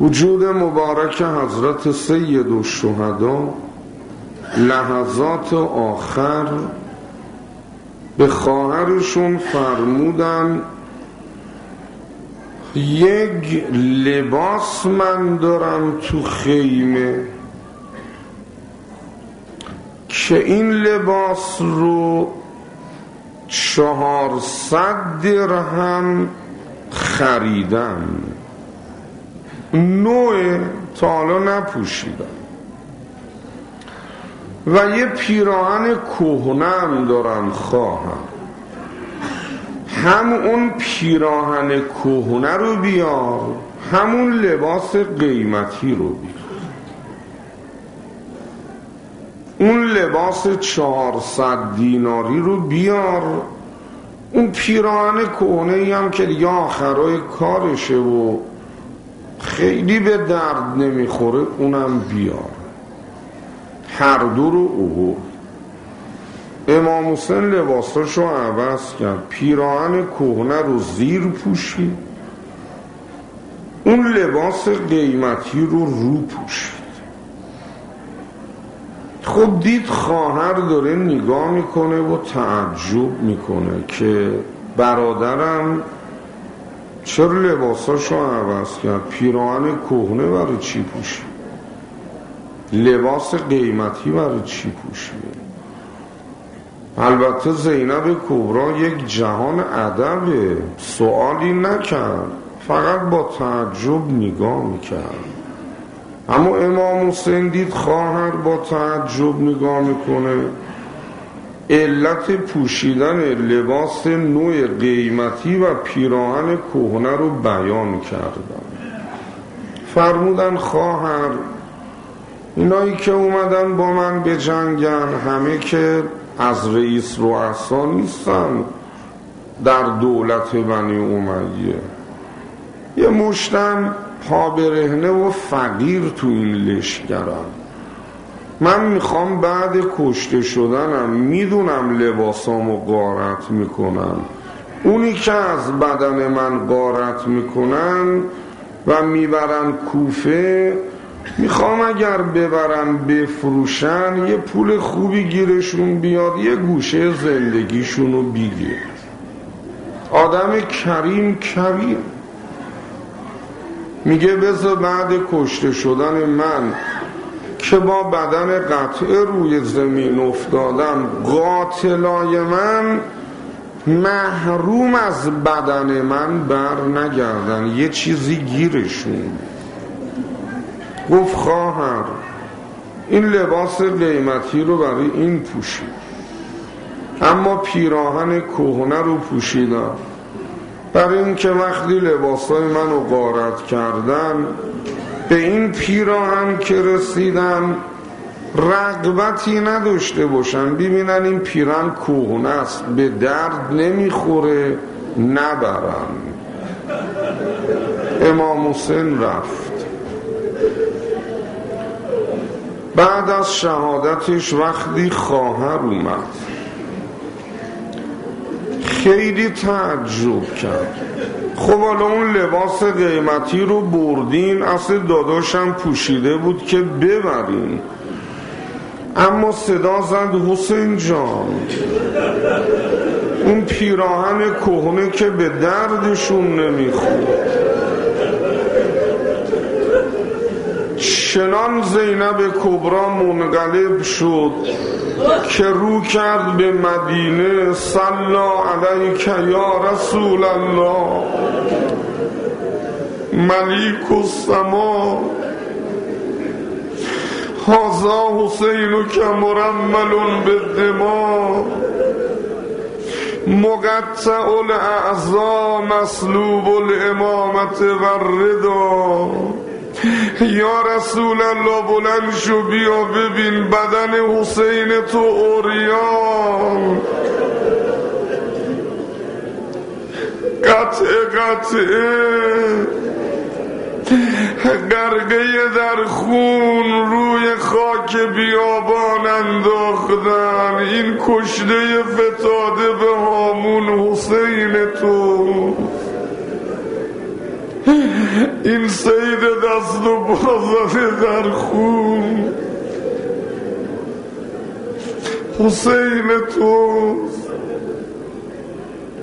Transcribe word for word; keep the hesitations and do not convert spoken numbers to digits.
وجود مبارک حضرت سید الشهدا لحظات آخر به خواهرشون فرمودن یک لباس من دارم تو خیمه که این لباس رو چهارصد درهم خریدم، نوع تا حالا نپوشیدم و یه پیراهن کهنه‌ام دارم خواهم، هم اون پیراهن کهنه رو بیار همون لباس قیمتی رو بیار. اون لباس چهارصد دیناری رو بیار، اون پیراهن کهنه‌ای هم که دیگه آخرای کارشه و خیلی به درد نمیخوره اونم بیار. هر دو رو اوه. امام حسین لباساش رو عوض کرد، پیراهن کهنه رو زیر پوشید، اون لباس قیمتی رو رو پوشید. خب دید خواهر داره نگاه میکنه و تعجب میکنه که برادرم چرا لباساشو عوض کرد، پیراهن کهنه برای چی پوشید، لباس قیمتی برای چی پوشید. البته زینب کبرا یک جهان ادبه، سوالی نکرد، فقط با تعجب نگاه میکرد. اما امام حسین دید خواهر با تعجب نگاه میکنه، علت پوشیدن لباس نوع قیمتی و پیراهن کهنه رو بیان کردن. فرمودن خواهر اینایی که اومدن با من به جنگن همه که از رئیس رؤسا نیستن در دولت بنی امیه، یه مشتم پا برهنه و فقیر تو این لشکرم. من میخوام بعد کشته شدنم، میدونم لباسامو غارت میکنن، اونی که از بدن من غارت میکنن و میبرن کوفه، میخوام اگر ببرن بفروشن یه پول خوبی گیرشون بیاد، یه گوشه زندگیشونو بگیر. آدم کریم کریم میگه بذار بعد کشته شدن من که با بدن قطعه روی زمین افتادم، قاتلای من محروم از بدن من بر نگردن، یه چیزی گیرشون. گفت خواهر این لباس قیمتی رو برای این پوشید، اما پیراهن کهنه رو پوشیدم برای این که وقتی لباسای منو غارت کردن به این پیراهن که رسیدم رغبتی نداشته باشن، ببینن این پیراهن کهنه است به درد نمیخوره نبرن. امام حسین رفت. بعد از شهادتش وقتی خواهر اومد خیلی تعجب کرد. خب حالا اون لباس قیمتی رو بردین، اصل داداشم پوشیده بود که ببرین، اما صدا زد حسین جان اون پیراهن کهنه که به دردشون نمیخورد. چنان زینب کبرا منقلب شد که رو کرد به مدینه، صلی علیک یا رسول الله ملیک السما هذا حسین که مرمل بالدماء مقطع الاعضاء مسلوب الامامت والرضا. یا رسول الله بلند شو بیا ببین بدن حسین تو عریان، قطعه قطعه غرقه در خون روی خاک بیابان انداختن، این کشته فتاده به هامون حسین تو. این سید دست و بازده در خون حسین توست.